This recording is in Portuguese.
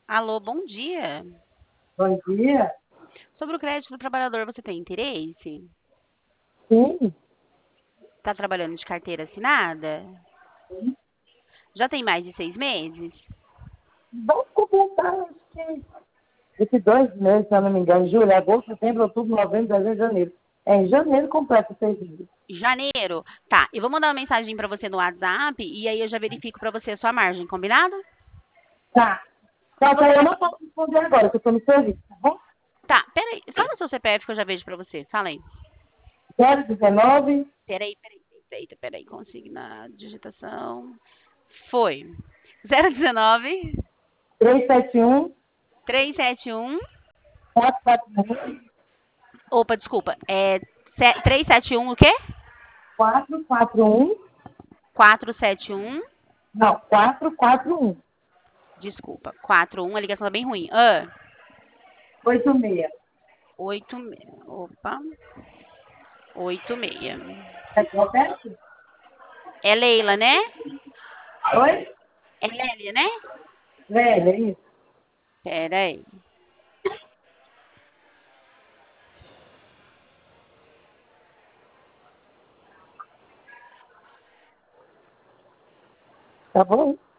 Alô, bom dia. Bom dia. Sobre o crédito do trabalhador, você tem interesse? Sim, Está trabalhando de carteira assinada? Já tem mais de 6 meses? vamos completar, acho que esses 2 meses, se eu não me engano, julho, agosto, setembro, outubro, novembro, dezembro, janeiro. É em janeiro completa 6 meses. Janeiro? Tá, eu vou mandar uma mensagem para você no WhatsApp e aí eu já verifico para você a sua margem, combinado? Tá. Só que aí eu não posso responder agora, porque eu estou no serviço, tá bom? Tá, peraí. Fala o seu CPF que eu já vejo para você. Fala aí. 019 Peraí. Consigna digitação. Foi. 019 371 371. 441 Opa, desculpa. 371 o quê? 441. 471. Não, 441. Desculpa. 41, a ligação tá bem ruim. Ah, 86. 86. Opa. 86. É correto? É Leila, né? Oi? É Lélia, né? Velho, é isso. Pera aí. Tá bom?